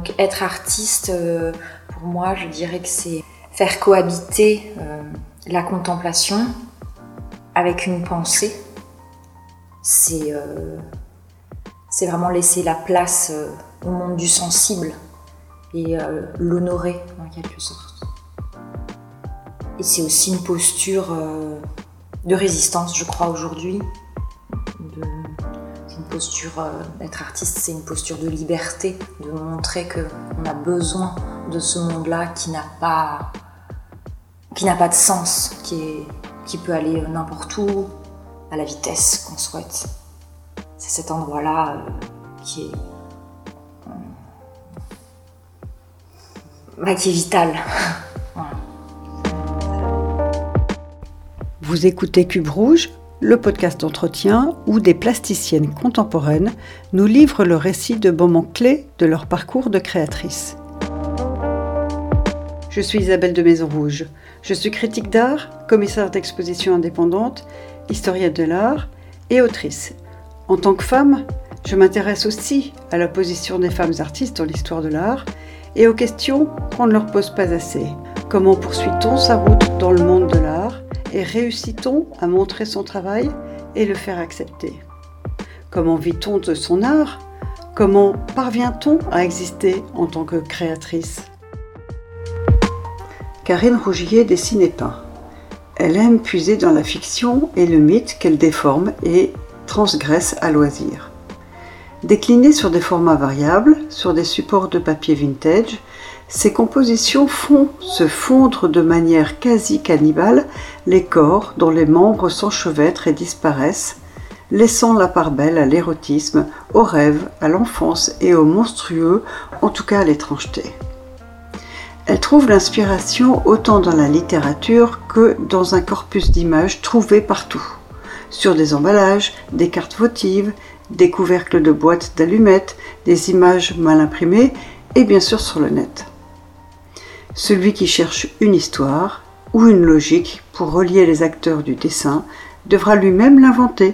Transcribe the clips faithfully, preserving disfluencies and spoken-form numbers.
donc être artiste, euh, pour moi, je dirais que c'est faire cohabiter euh, la contemplation avec une pensée. C'est, euh, c'est vraiment laisser la place euh, au monde du sensible et euh, l'honorer en quelque sorte. Et c'est aussi une posture euh, de résistance, je crois, aujourd'hui. De, c'est une posture, euh, d'être artiste, c'est une posture de liberté, de montrer qu'on a besoin de ce monde-là qui n'a pas, qui n'a pas de sens, qui, est, qui peut aller n'importe où, à la vitesse qu'on souhaite. C'est cet endroit-là euh, qui est, euh, bah, qui est vital. Voilà. Vous écoutez Cube Rouge, le podcast d'entretien où des plasticiennes contemporaines nous livrent le récit de moments clés de leur parcours de créatrice. Je suis Isabelle de Maison-Rouge. Je suis critique d'art, commissaire d'exposition indépendante, historienne de l'art et autrice. En tant que femme, je m'intéresse aussi à la position des femmes artistes dans l'histoire de l'art et aux questions qu'on ne leur pose pas assez. Comment poursuit-on sa route dans le monde de l'art et réussit-on à montrer son travail et le faire accepter? Comment vit-on de son art? Comment parvient-on à exister en tant que créatrice? Karine Rougier dessine et peint. Elle aime puiser dans la fiction et le mythe qu'elle déforme et transgresse à loisir. Déclinées sur des formats variables, sur des supports de papier vintage, ces compositions font se fondre de manière quasi cannibale les corps dont les membres s'enchevêtrent et disparaissent, laissant la part belle à l'érotisme, au rêve, à l'enfance et au monstrueux, en tout cas à l'étrangeté. Elle trouve l'inspiration autant dans la littérature que dans un corpus d'images trouvées partout, sur des emballages, des cartes votives, des couvercles de boîtes d'allumettes, des images mal imprimées et bien sûr sur le net. Celui qui cherche une histoire ou une logique pour relier les acteurs du dessin devra lui-même l'inventer.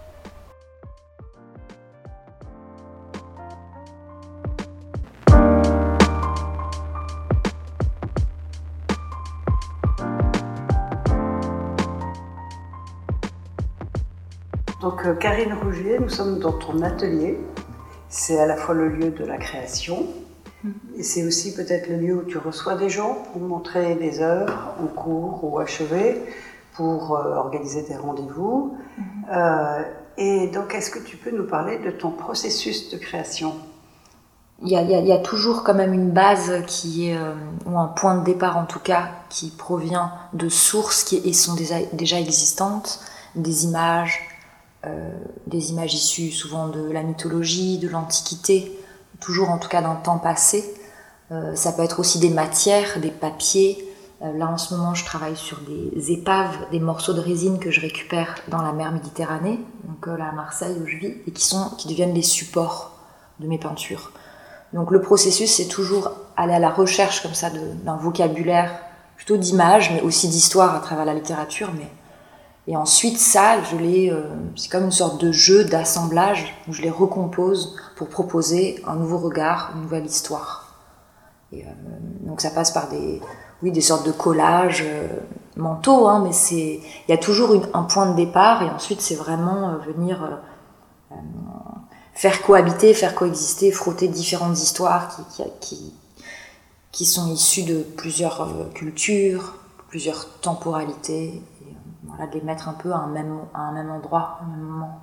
Donc euh, Karine Rougier, nous sommes dans ton atelier. C'est à la fois le lieu de la création mmh. et c'est aussi peut-être le lieu où tu reçois des gens pour montrer des œuvres en cours ou achevées, pour euh, organiser des rendez-vous. Mmh. Euh, et donc est-ce que tu peux nous parler de ton processus de création? Il y, a, il, y a, il y a toujours quand même une base qui est, euh, ou un point de départ en tout cas, qui provient de sources qui sont déjà, déjà existantes, des images, Euh, des images issues souvent de la mythologie, de l'Antiquité, toujours en tout cas d'un temps passé. Euh, ça peut être aussi des matières, des papiers. Euh, là en ce moment je travaille sur des épaves, des morceaux de résine que je récupère dans la mer Méditerranée, donc euh, là à Marseille où je vis, et qui, sont, qui deviennent les supports de mes peintures. Donc le processus c'est toujours aller à la recherche comme ça de, d'un vocabulaire, plutôt d'images, mais aussi d'histoire à travers la littérature, mais et ensuite, ça, je les, euh, c'est comme une sorte de jeu d'assemblage où je les recompose pour proposer un nouveau regard, une nouvelle histoire. Et, euh, donc ça passe par des, oui, des sortes de collages euh, mentaux, hein, mais c'est, il y a toujours une, un point de départ et ensuite c'est vraiment euh, venir euh, euh, faire cohabiter, faire coexister, frotter différentes histoires qui, qui, qui, qui sont issues de plusieurs euh, cultures, plusieurs temporalités. Voilà, de les mettre un peu à un même, à un même endroit, à un même moment.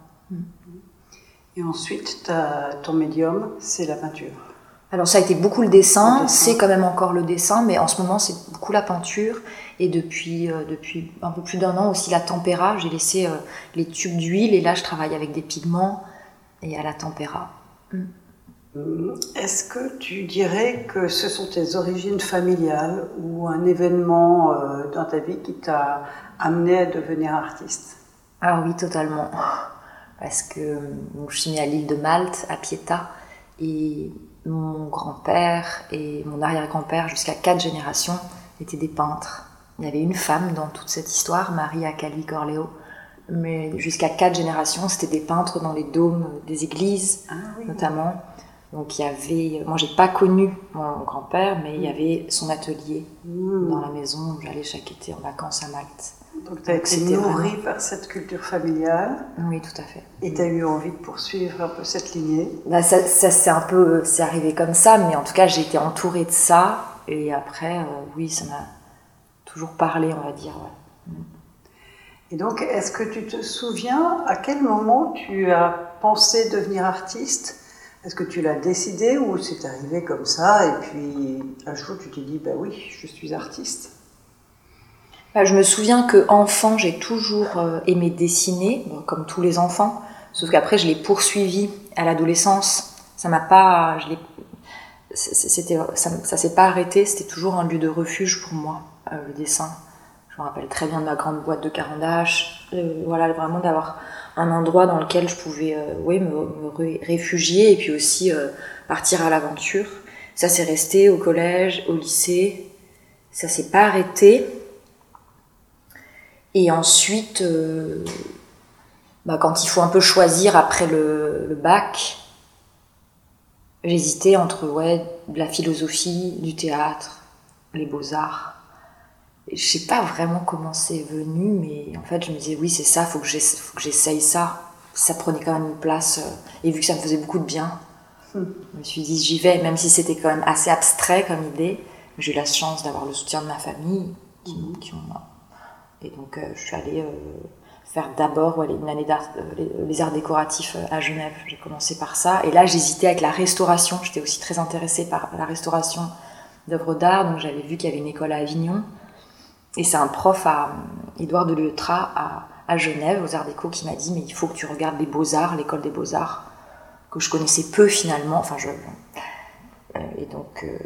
Et ensuite, t'as, ton médium, c'est la peinture. Alors ça a été beaucoup le dessin, le dessin, c'est quand même encore le dessin, mais en ce moment c'est beaucoup la peinture. Et depuis, euh, depuis un peu plus d'un an aussi la tempéra. J'ai laissé euh, les tubes d'huile et là je travaille avec des pigments et à la tempéra. Mm. Est-ce que tu dirais que ce sont tes origines familiales ou un événement euh, dans ta vie qui t'a amené à devenir artiste? Ah oui, totalement. Parce que donc, je suis née à l'île de Malte, à Pieta, et mon grand-père et mon arrière-grand-père, jusqu'à quatre générations, étaient des peintres. Il y avait une femme dans toute cette histoire, Marie Acali Corleo, mais jusqu'à quatre générations, c'était des peintres dans les dômes des églises, ah, oui. notamment. Donc il y avait, moi j'ai pas connu mon grand-père, mais il y avait son atelier mmh. dans la maison où j'allais chaque été en vacances à Malte. Donc tu as été nourrie vraiment... par cette culture familiale. Oui, tout à fait. Et tu as eu envie de poursuivre un peu cette lignée. Bah, ça, ça c'est un peu, c'est arrivé comme ça, mais en tout cas j'ai été entourée de ça. Et après, euh, oui, ça m'a toujours parlé, on va dire. Ouais. Et donc, est-ce que tu te souviens à quel moment tu as pensé devenir artiste ? Est-ce que tu l'as décidé ou c'est arrivé comme ça et puis un jour tu t'es dit bah oui, je suis artiste? Bah, je me souviens qu'enfant, j'ai toujours euh, aimé dessiner, bon, comme tous les enfants, sauf qu'après je l'ai poursuivi à l'adolescence. Ça m'a pas, je l'ai, c'était, ça, ça s'est pas arrêté. C'était toujours un lieu de refuge pour moi, euh, le dessin. Je me rappelle très bien de ma grande boîte de carandache. Euh, voilà, vraiment d'avoir un endroit dans lequel je pouvais euh, ouais, me, me réfugier et puis aussi euh, partir à l'aventure. Ça s'est resté au collège, au lycée. Ça s'est pas arrêté. Et ensuite, euh, bah, quand il faut un peu choisir après le, le bac, j'hésitais entre ouais, de la philosophie, du théâtre, les beaux-arts. Je sais pas vraiment comment c'est venu, mais en fait je me disais oui c'est ça, faut que faut que j'essaye ça. Ça prenait quand même une place, et vu que ça me faisait beaucoup de bien, hmm. je me suis dit j'y vais, même si c'était quand même assez abstrait comme idée. J'ai eu la chance d'avoir le soutien de ma famille, qui, hmm. qui ont... et donc euh, je suis allée euh, faire d'abord ouais, une année d'art, euh, les, les arts décoratifs à Genève. J'ai commencé par ça, et là j'hésitais avec la restauration. J'étais aussi très intéressée par la restauration d'œuvres d'art, donc j'avais vu qu'il y avait une école à Avignon. Et c'est un prof, à, Édouard de Leutrat, à, à Genève, aux Arts Déco, qui m'a dit « Mais il faut que tu regardes les Beaux-Arts, l'école des Beaux-Arts, que je connaissais peu finalement. » Enfin, je... Et donc, euh,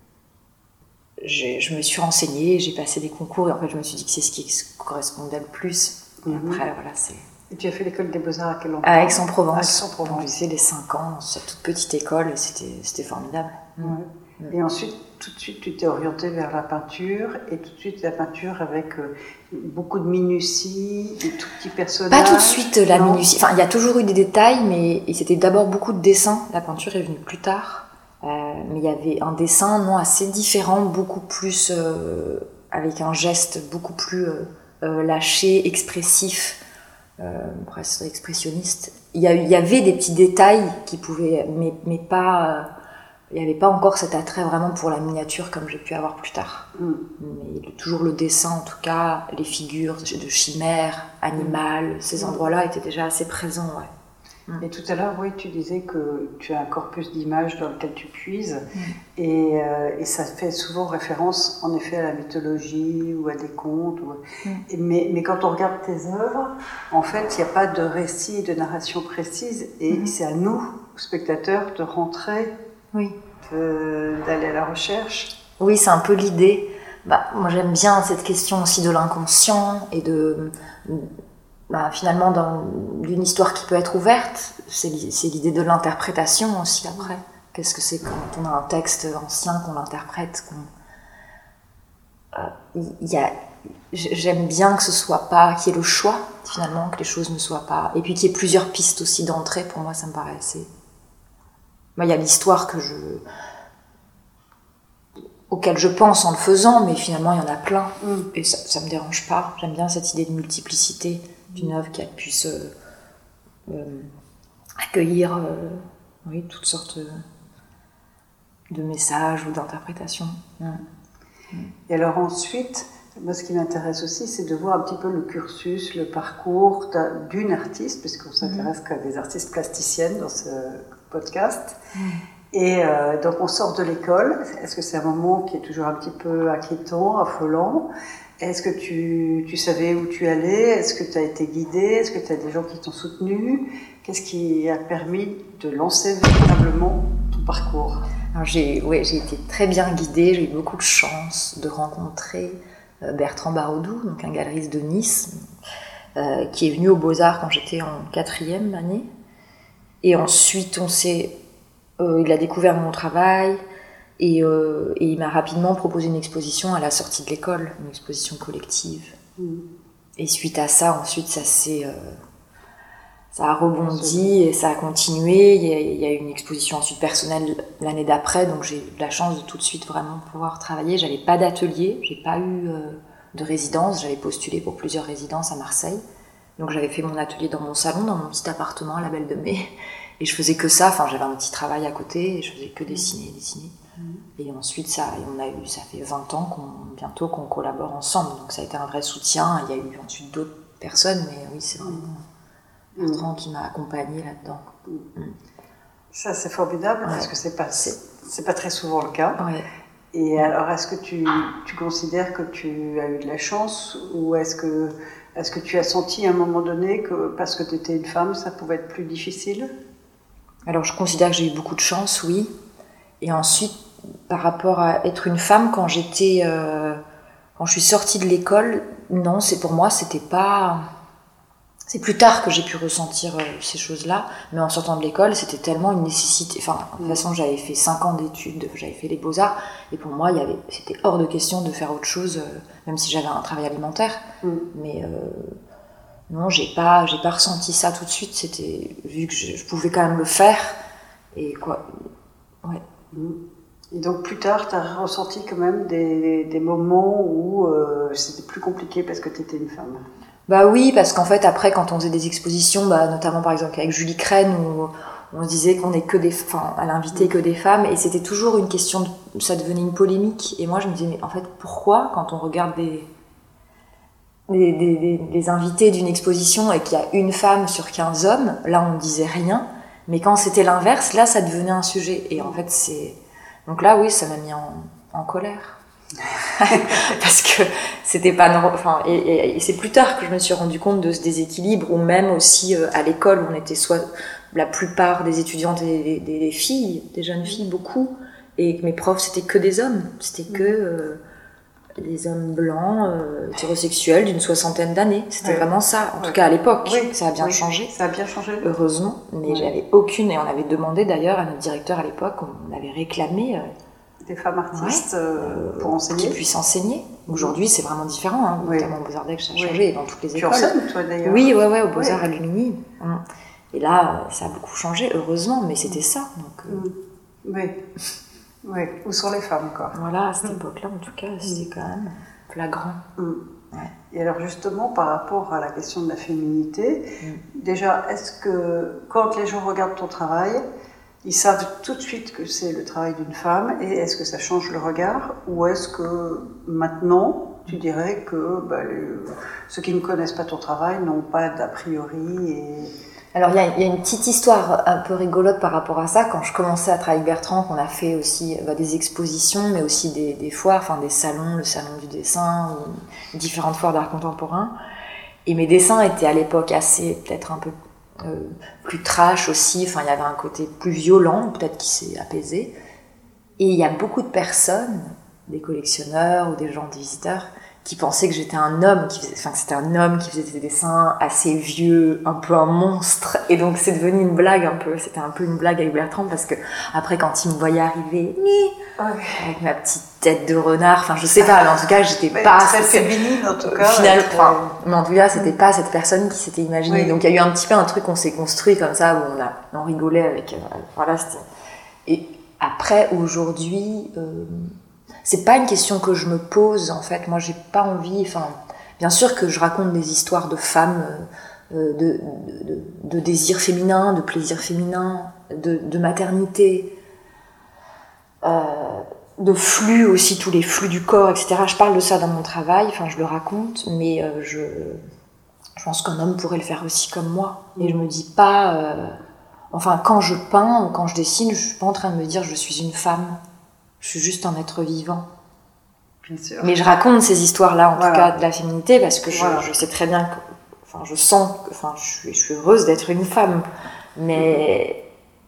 je me suis renseignée, j'ai passé des concours, et en fait, je me suis dit que c'est ce qui correspondait le plus. Et mm-hmm. après, voilà, c'est... Et tu as fait l'école des Beaux-Arts à quel endroit? À Aix-en-Provence. Aix-en-Provence. J'ai fait les cinq ans dans cette toute petite école, et c'était, c'était formidable. Ouais. Mm. Et ensuite, tout de suite, tu t'es orientée vers la peinture, et tout de suite la peinture avec euh, beaucoup de minutie, des tout petits personnages. Pas tout de suite la non. minutie. Enfin, il y a toujours eu des détails, mais et c'était d'abord beaucoup de dessins. La peinture est venue plus tard, euh, mais il y avait un dessin non assez différent, beaucoup plus euh, avec un geste beaucoup plus euh, euh, lâché, expressif, euh, presque expressionniste. Il y, a, il y avait des petits détails qui pouvaient, mais, mais pas. Euh, Il n'y avait pas encore cet attrait vraiment pour la miniature comme j'ai pu avoir plus tard. Mm. Mais le, toujours le dessin, en tout cas, les figures de chimères, animales, mm. ces endroits-là étaient déjà assez présents. Ouais. Mm. Et tout à l'heure, oui, tu disais que tu as un corpus d'images dans lequel tu puises. Mm. Et, euh, et ça fait souvent référence, en effet, à la mythologie ou à des contes. Ou... Mm. Et, mais, mais quand on regarde tes œuvres, en fait, il n'y a pas de récit, de narration précise. Et mm. c'est à nous, spectateurs, de rentrer... Oui. De, d'aller à la recherche. Oui, c'est un peu l'idée. Bah, moi, j'aime bien cette question aussi de l'inconscient et de, bah, finalement, dans, d'une histoire qui peut être ouverte. C'est, c'est l'idée de l'interprétation aussi après. Qu'est-ce que c'est quand on a un texte ancien, qu'on l'interprète, qu'on... Euh, y a, j'aime bien que ce soit pas, qu'il y ait le choix finalement, que les choses ne soient pas, et puis qu'il y ait plusieurs pistes aussi d'entrée. Pour moi, ça me paraît assez. Il y a l'histoire que je... auquel je pense en le faisant, mais finalement il y en a plein. Mm. Et ça ne me dérange pas. J'aime bien cette idée de multiplicité d'une œuvre qu'elle puisse euh, euh, accueillir euh, oui, toutes sortes de messages ou d'interprétations. Mm. Et alors ensuite, moi ce qui m'intéresse aussi, c'est de voir un petit peu le cursus, le parcours d'une artiste, puisqu'on s'intéresse mm. qu'à des artistes plasticiennes dans ce podcast. Mmh. Et euh, donc on sort de l'école. Est-ce que c'est un moment qui est toujours un petit peu inquiétant, affolant? Est-ce que tu, tu savais où tu allais? Est-ce que tu as été guidée? Est-ce que tu as des gens qui t'ont soutenu? Qu'est-ce qui a permis de lancer véritablement ton parcours? Alors j'ai, ouais, j'ai été très bien guidée. J'ai eu beaucoup de chance de rencontrer euh, Bertrand Barodou, donc un galeriste de Nice, euh, qui est venu aux Beaux-Arts quand j'étais en quatrième année. Et ensuite, on s'est, euh, il a découvert mon travail et, euh, et il m'a rapidement proposé une exposition à la sortie de l'école, une exposition collective. Mmh. Et suite à ça, ensuite, ça s'est, euh, ça a rebondi et ça a continué. Il y a, il y a eu une exposition ensuite personnelle l'année d'après, donc j'ai eu la chance de tout de suite vraiment pouvoir travailler. J'avais pas d'atelier, j'ai pas eu euh, de résidence. J'avais postulé pour plusieurs résidences à Marseille. Donc j'avais fait mon atelier dans mon salon, dans mon petit appartement à la Belle de Mai. Et je faisais que ça, enfin j'avais un petit travail à côté et je faisais que dessiner, dessiner. Mmh. Et ensuite, ça, on a eu, ça fait vingt ans qu'on, bientôt qu'on collabore ensemble. Donc ça a été un vrai soutien. Il y a eu ensuite d'autres personnes, mais oui, c'est vraiment Bertrand mmh. qui m'a accompagnée là-dedans. Mmh. Ça, c'est formidable ouais. parce que c'est pas, c'est, c'est pas très souvent le cas. Ouais. Et alors, est-ce que tu, tu considères que tu as eu de la chance ou est-ce que, est-ce que tu as senti à un moment donné que parce que tu étais une femme, ça pouvait être plus difficile ? Alors, je considère que j'ai eu beaucoup de chance, oui. Et ensuite, par rapport à être une femme, quand j'étais, euh, quand je suis sortie de l'école, non, c'est pour moi, c'était pas. C'est plus tard que j'ai pu ressentir euh, ces choses-là, mais en sortant de l'école, c'était tellement une nécessité. Enfin, de toute façon, j'avais fait cinq ans d'études, j'avais fait les beaux-arts, et pour moi, il y avait, c'était hors de question de faire autre chose, euh, même si j'avais un travail alimentaire. Mm. Mais euh, non, j'ai pas, j'ai pas ressenti ça tout de suite. C'était vu que je, je pouvais quand même le faire, et quoi. Ouais. Mm. Et donc plus tard, tu as ressenti quand même des, des moments où euh, c'était plus compliqué parce que tu étais une femme. Bah oui, parce qu'en fait, après, quand on faisait des expositions, bah, notamment par exemple avec Julie Crène, où on se disait qu'on est que des, enfin, elle invitait que des femmes, et c'était toujours une question, de, ça devenait une polémique. Et moi, je me disais, mais en fait, pourquoi, quand on regarde des, des, des, des, des invités d'une exposition et qu'il y a une femme sur quinze hommes, là, on ne disait rien, mais quand c'était l'inverse, là, ça devenait un sujet. Et en fait, c'est... Donc là, oui, ça m'a mis en, en colère. Parce que c'était pas normal. Enfin, et, et, et c'est plus tard que je me suis rendu compte de ce déséquilibre, ou même aussi euh, à l'école, on était soit la plupart des étudiantes et des, des, des filles, des jeunes filles, beaucoup, et mes profs c'était que des hommes, c'était que euh, des hommes blancs, euh, hétérosexuels d'une soixantaine d'années. C'était ouais. vraiment ça, en ouais. tout cas à l'époque. Oui. Ça a bien oui. changé. Ça a bien changé. Heureusement, mais oui. j'avais aucune, et on avait demandé d'ailleurs à notre directeur à l'époque, on avait réclamé. Euh, des femmes artistes ouais, euh, pour enseigner. Qui puissent enseigner. Aujourd'hui, c'est vraiment différent, hein, oui. notamment au Beaux-Arts d'Aix, ça a changé, oui. et dans toutes les tu écoles. Tu enseignes, toi, d'ailleurs. Oui, ouais, ouais, au Beaux-Arts à Lumini. Hum. Et là, ça a beaucoup changé, heureusement, mais c'était ça. Donc, euh... oui. oui, ou sur les femmes, quoi. Voilà, à cette hum. époque-là, en tout cas, c'était quand même flagrant. Hum. Ouais. Et alors, justement, par rapport à la question de la féminité, hum. déjà, est-ce que, quand les gens regardent ton travail, ils savent tout de suite que c'est le travail d'une femme, et est-ce que ça change le regard, ou est-ce que maintenant tu dirais que bah, les, ceux qui ne connaissent pas ton travail n'ont pas d'a priori et... Alors il y, y a une petite histoire un peu rigolote par rapport à ça. Quand je commençais à travailler avec Bertrand, qu'on a fait aussi bah, des expositions, mais aussi des, des foires, enfin des salons, le salon du dessin, ou différentes foires d'art contemporain, et mes dessins étaient à l'époque assez, peut-être un peu Euh, plus trash aussi, enfin il y avait un côté plus violent peut-être qui s'est apaisé, et il y a beaucoup de personnes, des collectionneurs ou des gens, des visiteurs, qui pensaient que j'étais un homme, qui faisait, enfin que c'était un homme qui faisait des dessins assez vieux, un peu un monstre, et donc c'est devenu une blague un peu, c'était un peu une blague avec Bertrand, parce que après quand il me voyait arriver, okay. avec ma petite tête de renard, enfin je sais pas, mais en tout cas j'étais mais pas très féminine en tout cas, final, enfin, mais en tout cas c'était pas cette personne qui s'était imaginée, oui. donc il y a eu un petit peu un truc qu'on s'est construit comme ça, où on a on rigolait avec, euh, voilà, c'était... Et après aujourd'hui, euh, c'est pas une question que je me pose en fait, moi j'ai pas envie, enfin bien sûr que je raconte des histoires de femmes, euh, de, de, de, de désir féminin, de plaisir féminin, de, de maternité, euh, de flux aussi, tous les flux du corps, et cetera. Je parle de ça dans mon travail, enfin je le raconte, mais euh, je, je pense qu'un homme pourrait le faire aussi comme moi. Et je me dis pas, euh, enfin quand je peins ou quand je dessine, je suis pas en train de me dire je suis une femme, je suis juste un être vivant. Bien sûr. Mais je raconte ces histoires-là, en voilà. tout cas de la féminité, parce que je, voilà. je sais très bien que, enfin je sens, que, enfin je suis, je suis heureuse d'être une femme, mais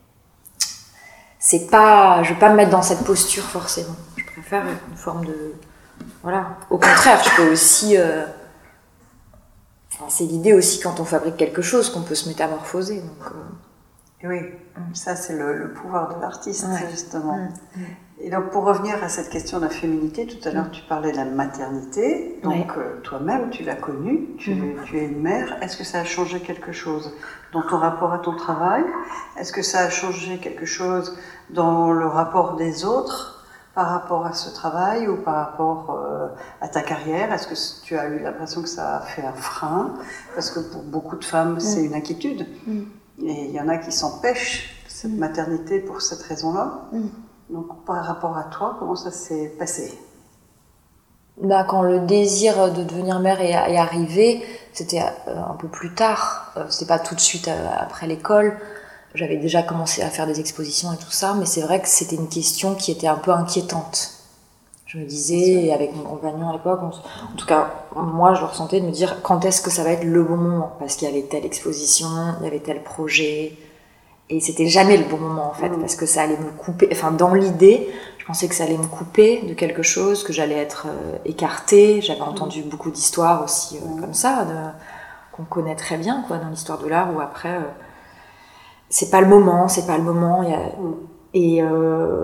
c'est pas, je vais pas me mettre dans cette posture forcément. Je préfère une forme de, voilà. Au contraire, je peux aussi, euh... enfin, c'est l'idée aussi quand on fabrique quelque chose qu'on peut se métamorphoser. Donc, euh... Oui, ça c'est le, le pouvoir de l'artiste ouais. justement. Mmh. Et donc, pour revenir à cette question de la féminité, tout à l'heure, tu parlais de la maternité. Donc, ouais. euh, toi-même, tu l'as connue, tu, mmh. tu es une mère. Est-ce que ça a changé quelque chose dans ton rapport à ton travail? Est-ce que ça a changé quelque chose dans le rapport des autres par rapport à ce travail ou par rapport euh, à ta carrière? Est-ce que tu as eu l'impression que ça a fait un frein? Parce que pour beaucoup de femmes, mmh. c'est une inquiétude. Mmh. Et il y en a qui s'empêchent de cette mmh. maternité pour cette raison-là. Mmh. Donc, par rapport à toi, comment ça s'est passé? Bah, quand le désir de devenir mère est, est arrivé, c'était euh, un peu plus tard. Euh, c'était pas tout de suite euh, après l'école. J'avais déjà commencé à faire des expositions et tout ça, mais c'est vrai que c'était une question qui était un peu inquiétante. Je me disais, avec mon compagnon à l'époque, on, en tout cas, moi, je le ressentais de me dire quand est-ce que ça va être le bon moment? Parce qu'il y avait telle exposition, il y avait tel projet. Et c'était jamais le bon moment, en fait, mmh. parce que ça allait me couper. Enfin, dans l'idée, je pensais que ça allait me couper de quelque chose, que j'allais être euh, écartée. J'avais entendu mmh. beaucoup d'histoires aussi euh, mmh. comme ça, de, qu'on connaît très bien, quoi, dans l'histoire de l'art, où après, euh, c'est pas le moment, c'est pas le moment. Y a... mmh. Et euh,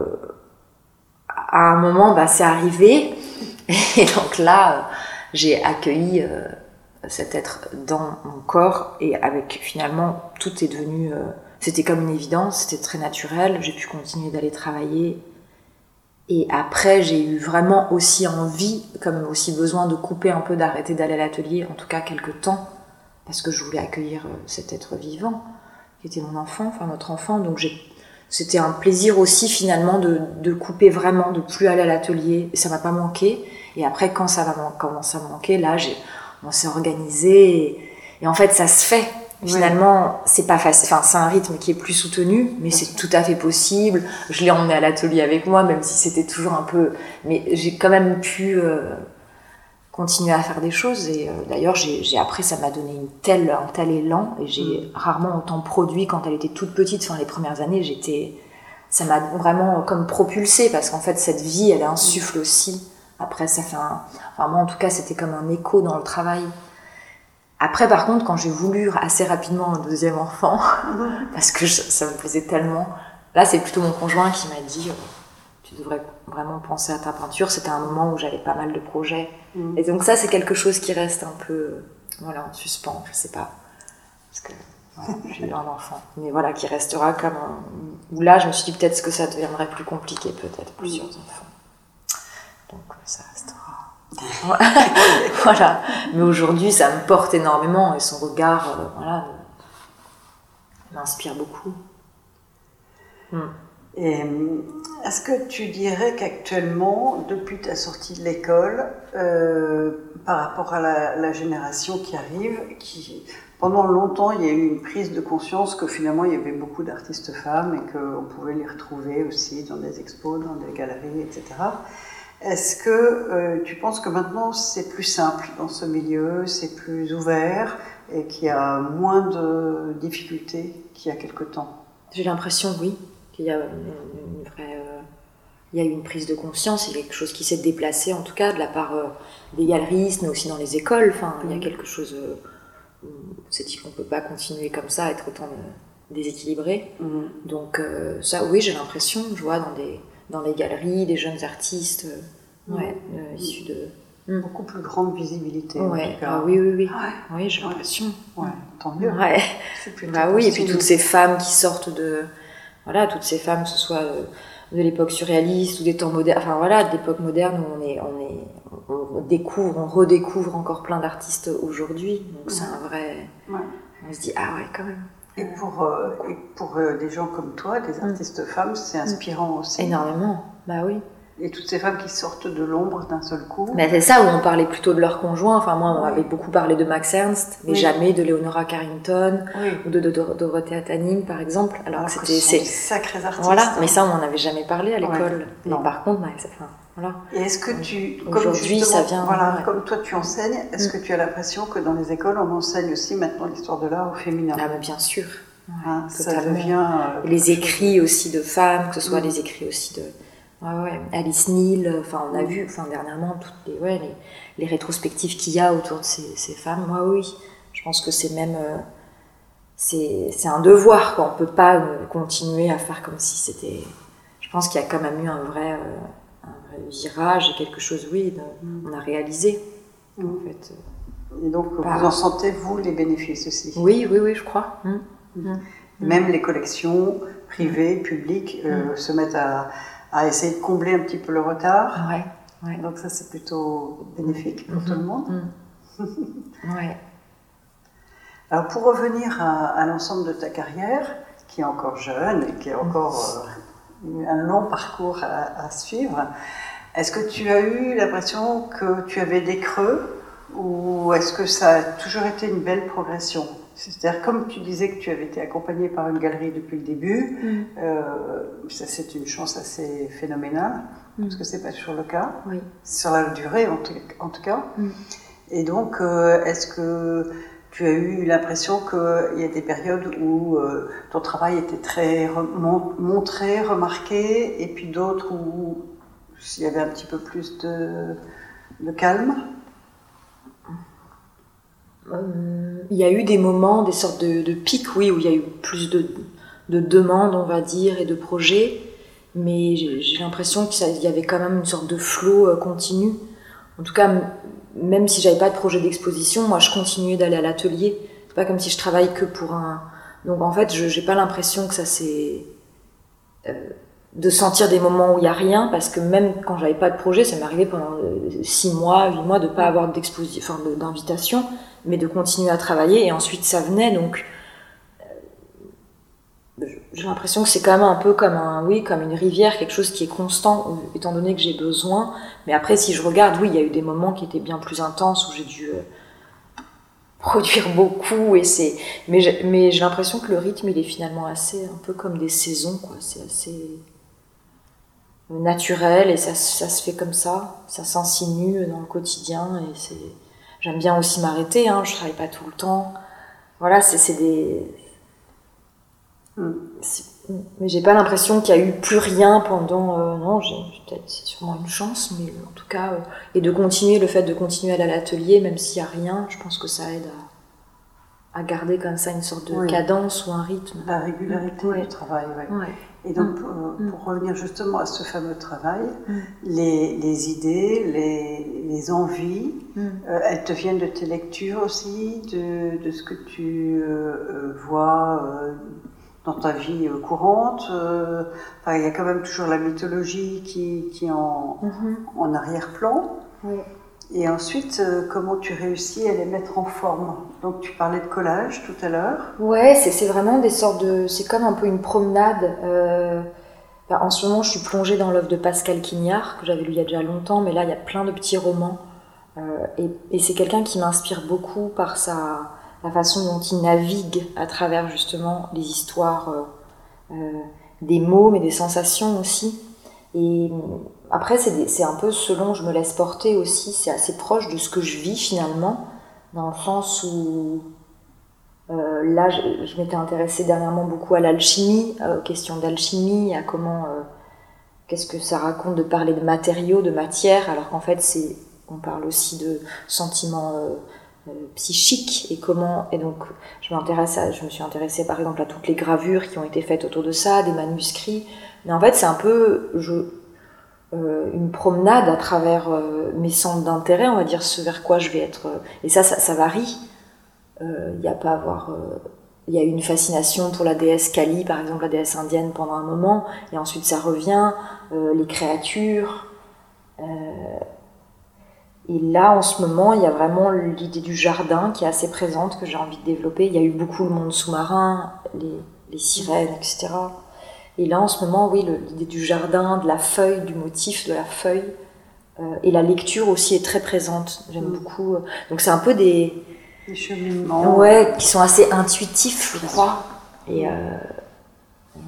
à un moment, bah, c'est arrivé. Et donc là, euh, j'ai accueilli euh, cet être dans mon corps. Et avec, finalement, tout est devenu... Euh, C'était comme une évidence, c'était très naturel, j'ai pu continuer d'aller travailler. Et après, j'ai eu vraiment aussi envie, comme aussi besoin de couper un peu, d'arrêter d'aller à l'atelier, en tout cas quelques temps, parce que je voulais accueillir cet être vivant, qui était mon enfant, enfin notre enfant. Donc j'ai... c'était un plaisir aussi finalement de, de couper vraiment, de plus aller à l'atelier. Et ça m'a pas manqué. Et après, quand ça va commencer à me manquer, là, j'ai... on s'est organisé. Et... et en fait, ça se fait. Finalement, ouais. c'est pas facile. Enfin, c'est un rythme qui est plus soutenu, mais c'est tout à fait possible. Je l'ai emmené à l'atelier avec moi, même si c'était toujours un peu. Mais j'ai quand même pu euh, continuer à faire des choses. Et euh, d'ailleurs, j'ai, j'ai après, ça m'a donné une telle, un tel élan. Et j'ai mmh. rarement autant produit quand elle était toute petite. Enfin, les premières années, j'étais. Ça m'a vraiment comme propulsée parce qu'en fait, cette vie, elle insuffle aussi. Après, ça fait un. Enfin, moi, en tout cas, c'était comme un écho dans le travail. Après, par contre, quand j'ai voulu assez rapidement un deuxième enfant, parce que je, ça me plaisait tellement, là, c'est plutôt mon conjoint qui m'a dit euh, tu devrais vraiment penser à ta peinture. C'était un moment où j'avais pas mal de projets. Mmh. Et donc ça, c'est quelque chose qui reste un peu voilà, en suspens, je sais pas. Parce que voilà, j'ai eu un enfant. Mais voilà, qui restera comme un... Où là, je me suis dit peut-être que ça deviendrait plus compliqué, peut-être, plusieurs mmh. enfants. Donc ça restera... voilà, mais aujourd'hui ça me porte énormément et son regard euh, voilà, m'inspire beaucoup. Mm. Et est-ce que tu dirais qu'actuellement, depuis ta sortie de l'école, euh, par rapport à la, la génération qui arrive, qui, pendant longtemps il y a eu une prise de conscience que finalement il y avait beaucoup d'artistes femmes et qu'on pouvait les retrouver aussi dans des expos, dans des galeries, et cetera. Est-ce que euh, tu penses que maintenant c'est plus simple dans ce milieu, c'est plus ouvert et qu'il y a moins de difficultés qu'il y a quelque temps? J'ai l'impression, oui, qu'il y a une, une vraie, euh, il y a eu une prise de conscience, il y a quelque chose qui s'est déplacé en tout cas de la part euh, des galeristes, mais aussi dans les écoles. Enfin, mmh. il y a quelque chose euh, où on s'est dit qu'on ne peut pas continuer comme ça, être autant euh, déséquilibré. Mmh. Donc euh, ça, oui, j'ai l'impression, je vois dans des dans les galeries, des jeunes artistes euh, ouais, mmh. euh, issus de... Mmh. Beaucoup plus grande visibilité. Ouais. Ah, oui, oui, oui. Ouais. Oui, j'ai l'impression. Ouais, tant mieux. Ouais. C'est bah oui, et puis toutes ces femmes qui sortent de... Voilà, toutes ces femmes, que ce soit de l'époque surréaliste ou des temps modernes, enfin voilà, de l'époque moderne où on, est, on, est, on découvre, on redécouvre encore plein d'artistes aujourd'hui. Donc ouais. c'est un vrai... Ouais. On se dit, ah ouais, quand même. Et pour, euh, et pour euh, des gens comme toi, des artistes mmh. femmes, c'est inspirant aussi. Énormément, bah oui. Et toutes ces femmes qui sortent de l'ombre d'un seul coup. Bah c'est ça, où on parlait plutôt de leur conjoint. Enfin, moi, on oui. avait beaucoup parlé de Max Ernst, mais oui. jamais de Leonora Carrington oui. ou de, de, de Dorothea Tanning, par exemple. Alors, Alors c'était c'est des sacrés artistes. Voilà, hein. mais ça, on n'en avait jamais parlé à l'école. Ouais. Mais par contre, bah, ça, enfin, voilà. Et est-ce que tu, aujourd'hui, ça vient. Voilà, ouais. comme toi, tu enseignes, est-ce mm. que tu as l'impression que dans les écoles, on enseigne aussi maintenant l'histoire de l'art au féminin? Ah, bah, bien sûr. Ouais, hein, ça devient euh, les écrits aussi de femmes, que ce soit mmh. les écrits aussi de ouais, ouais. Alice Neal, enfin on a mmh. vu enfin dernièrement toutes les, ouais, les, les rétrospectives qu'il y a autour de ces, ces femmes. Moi oui, je pense que c'est même euh, c'est, c'est un devoir quoi. On peut pas euh, continuer à faire comme si c'était. je pense qu'il y a quand même eu un vrai, euh, un vrai virage et quelque chose, oui, de, mm. on a réalisé. Mm. En fait. Et donc, Par... vous en sentez, vous, les bénéfices aussi? Oui, oui, oui, je crois. Mm. Mm. Même les collections privées, publiques, euh, mm. se mettent à, à essayer de combler un petit peu le retard. Ouais, ouais. Donc ça, c'est plutôt bénéfique pour mm-hmm. tout le monde. Mm. Ouais. Alors, pour revenir à, à l'ensemble de ta carrière, qui est encore jeune et qui a encore euh, un long parcours à, à suivre, est-ce que tu as eu l'impression que tu avais des creux ou est-ce que ça a toujours été une belle progression? C'est-à-dire, comme tu disais que tu avais été accompagnée par une galerie depuis le début, mm. euh, ça c'est une chance assez phénoménale, mm. parce que c'est pas toujours le cas, oui. sur la durée en tout, en tout cas. Mm. Et donc, euh, est-ce que tu as eu l'impression qu'il y a des périodes où euh, ton travail était très remont- montré, remarqué, et puis d'autres où il y avait un petit peu plus de, de calme? Euh, il y a eu des moments, des sortes de, de pics, oui, où il y a eu plus de, de demandes, on va dire, et de projets, mais j'ai, j'ai l'impression qu'il y avait quand même une sorte de flot euh, continu. En tout cas, m- même si j'avais pas de projet d'exposition, moi je continuais d'aller à l'atelier. C'est pas comme si je travaille que pour un. Donc en fait, je j'ai pas l'impression que ça c'est euh, de sentir des moments où il y a rien, parce que même quand j'avais pas de projet, ça m'arrivait pendant euh, six mois, huit mois de pas avoir d'exposition, enfin de, d'invitation, mais de continuer à travailler et ensuite ça venait. Donc euh, j'ai l'impression que c'est quand même un peu comme un, oui, comme une rivière, quelque chose qui est constant, étant donné que j'ai besoin. Mais après, si je regarde, oui, il y a eu des moments qui étaient bien plus intenses où j'ai dû euh, produire beaucoup. Et c'est, mais j'ai, mais j'ai l'impression que le rythme, il est finalement assez, un peu comme des saisons, quoi. C'est assez naturel et ça, ça se fait comme ça. Ça s'insinue dans le quotidien et c'est. J'aime bien aussi m'arrêter. Hein, je travaille pas tout le temps. Voilà, c'est, c'est des. C'est... Mais j'ai pas l'impression qu'il y a eu plus rien pendant. Euh, non, j'ai, peut-être c'est sûrement une chance, mais en tout cas, euh, et de continuer, le fait de continuer à aller à l'atelier, même s'il y a rien, je pense que ça aide à, à garder comme ça une sorte de oui. cadence ou un rythme. La régularité ouais. du travail, oui. Ouais. Et donc, mmh. pour, mmh. pour revenir justement à ce fameux travail, mmh. les, les idées, les, les envies, mmh. euh, elles te viennent de tes lectures aussi, de, de ce que tu euh, vois. Euh, dans ta vie courante, euh, enfin, il y a quand même toujours la mythologie qui, qui est en, mm-hmm. en arrière-plan. Oui. Et ensuite, euh, comment tu réussis à les mettre en forme? Donc tu parlais de collage tout à l'heure. Ouais, c'est, c'est vraiment des sortes de... C'est comme un peu une promenade. Euh, ben, en ce moment, je suis plongée dans l'œuvre de Pascal Quignard, que j'avais lu il y a déjà longtemps, mais là, il y a plein de petits romans. Euh, et, et c'est quelqu'un qui m'inspire beaucoup par sa... la façon dont il navigue à travers justement les histoires, euh, euh, des mots, mais des sensations aussi. Et après, c'est, des, c'est un peu selon, je me laisse porter aussi, c'est assez proche de ce que je vis finalement, dans le sens où euh, là, je, je m'étais intéressée dernièrement beaucoup à l'alchimie, aux questions d'alchimie, à comment, euh, qu'est-ce que ça raconte de parler de matériaux, de matière, alors qu'en fait, c'est, on parle aussi de sentiments euh, Euh, psychique et comment et donc je m'intéresse à, je me suis intéressée par exemple à toutes les gravures qui ont été faites autour de ça, des manuscrits, mais en fait c'est un peu je, euh, une promenade à travers euh, mes centres d'intérêt, on va dire ce vers quoi je vais être euh, et ça ça, ça varie. Il euh, y a pas à avoir il euh, y a eu une fascination pour la déesse Kali par exemple, la déesse indienne pendant un moment et ensuite ça revient, euh, les créatures. Euh, Et là, en ce moment, il y a vraiment l'idée du jardin qui est assez présente, que j'ai envie de développer. Il y a eu beaucoup le monde sous-marin, les, les sirènes, et cetera. Et là, en ce moment, oui, le, l'idée du jardin, de la feuille, du motif de la feuille. Euh, et la lecture aussi est très présente. J'aime mmh. beaucoup. Donc, c'est un peu des... Des cheminements. Ouais, qui sont assez intuitifs, je crois. Et... Euh, euh,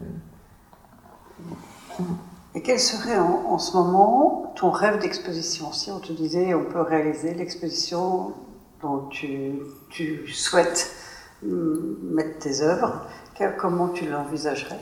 Et quel serait en, en ce moment ton rêve d'exposition? Si on te disait on peut réaliser l'exposition dont tu, tu souhaites mettre tes œuvres, quel, comment tu l'envisagerais?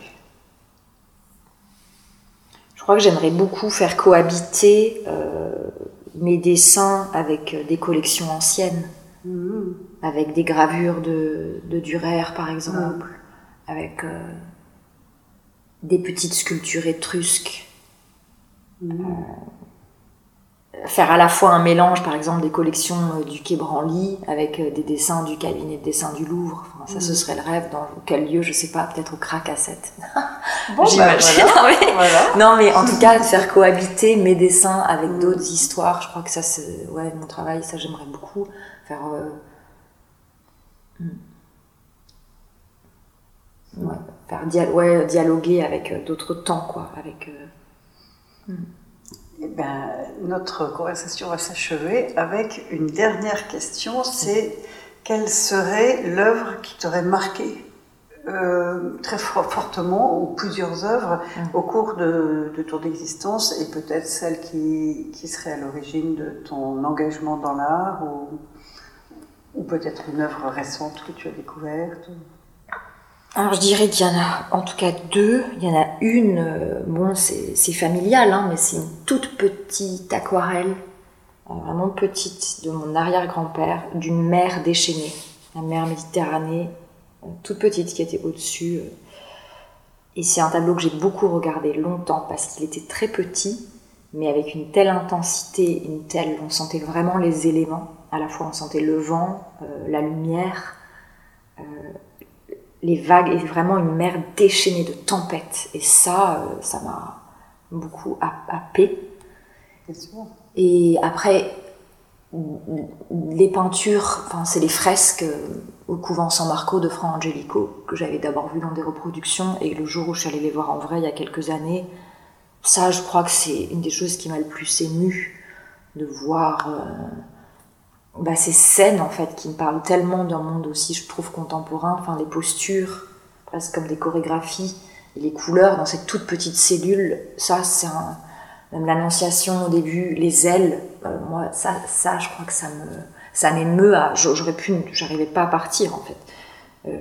Je crois que j'aimerais beaucoup faire cohabiter euh, mes dessins avec des collections anciennes, mmh. avec des gravures de, de Durer par exemple, mmh. avec... Euh, des petites sculptures étrusques. Mmh. Euh, faire à la fois un mélange, par exemple, des collections euh, du Quai Branly avec euh, des dessins du cabinet de dessin du Louvre. Enfin, ça, mmh. ce serait le rêve. Dans quel lieu, je sais pas, peut-être au Crac à sept. Bon, j'imagine. Bah, voilà. non, mais, voilà. non, mais en tout cas, faire cohabiter mes dessins avec mmh. d'autres histoires, je crois que ça, c'est ouais, mon travail, ça, j'aimerais beaucoup faire. Euh... Mmh. Ouais, faire dia- ouais, dialoguer avec euh, d'autres temps, quoi. Avec. Euh... Mmh. Eh ben, notre conversation va s'achever avec une dernière question, c'est quelle serait l'œuvre qui t'aurait marqué euh, très fortement, ou plusieurs œuvres, mmh. au cours de, de ton existence, et peut-être celle qui, qui serait à l'origine de ton engagement dans l'art, ou, ou peut-être une œuvre récente que tu as découverte. Alors je dirais qu'il y en a en tout cas deux. Il y en a une, euh, bon c'est, c'est familial, hein, mais c'est une toute petite aquarelle, euh, vraiment petite, de mon arrière-grand-père, d'une mer déchaînée, la mer Méditerranée, euh, toute petite qui était au-dessus. Euh, et c'est un tableau que j'ai beaucoup regardé longtemps parce qu'il était très petit, mais avec une telle intensité, une telle, on sentait vraiment les éléments. À la fois on sentait le vent, euh, la lumière, euh, les vagues, et vraiment une mer déchaînée de tempêtes. Et ça, euh, ça m'a beaucoup happé. Et après, les peintures, enfin, c'est les fresques au couvent San Marco de Fra Angelico, que j'avais d'abord vu dans des reproductions, et le jour où je suis allée les voir en vrai, il y a quelques années, ça, je crois que c'est une des choses qui m'a le plus émue, de voir... Euh, Bah, ces scènes en fait qui me parlent tellement d'un monde aussi, je trouve, contemporain, enfin les postures presque comme des chorégraphies et les couleurs dans cette toute petite cellule, ça c'est un, même l'annonciation au début, les ailes, euh, moi ça, ça je crois que ça me ça m'émeut, à, j'aurais pu, j'arrivais pas à partir en fait. Euh,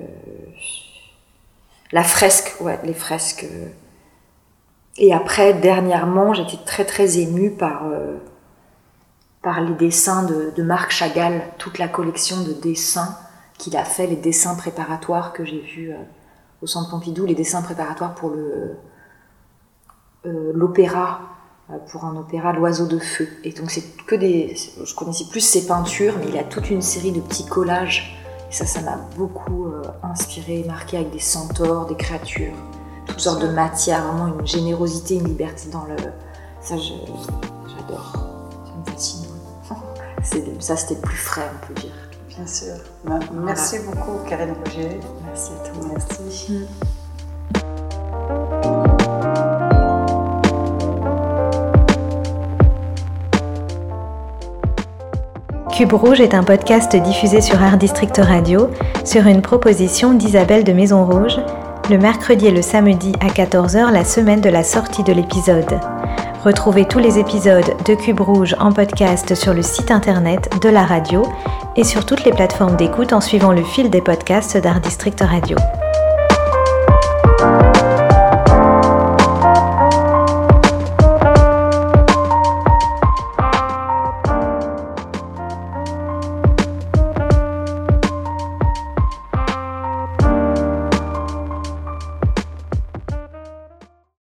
la fresque, ouais, les fresques. Euh, et après dernièrement j'étais très très émue par euh, par les dessins de, de Marc Chagall, toute la collection de dessins qu'il a fait, les dessins préparatoires que j'ai vus euh, au Centre Pompidou, les dessins préparatoires pour le, euh, l'opéra, euh, pour un opéra L'Oiseau de Feu. Et donc c'est que des... Je connaissais plus ses peintures, mais il a toute une série de petits collages. Et ça, ça m'a beaucoup euh, inspiré, marqué avec des centaures, des créatures, toutes sortes de matières, vraiment une générosité, une liberté dans le... Ça, je, j'adore. Ça me fascine. C'est, ça, c'était plus frais, on peut dire. Bien sûr. Ben, merci voilà. beaucoup, Karine Roger. Merci à toi. Merci. Mmh. Cube Rouge est un podcast diffusé sur Art District Radio sur une proposition d'Isabelle de Maison Rouge, le mercredi et le samedi à quatorze heures, la semaine de la sortie de l'épisode. Retrouvez tous les épisodes de Cube Rouge en podcast sur le site internet de la radio et sur toutes les plateformes d'écoute en suivant le fil des podcasts d'Art District Radio.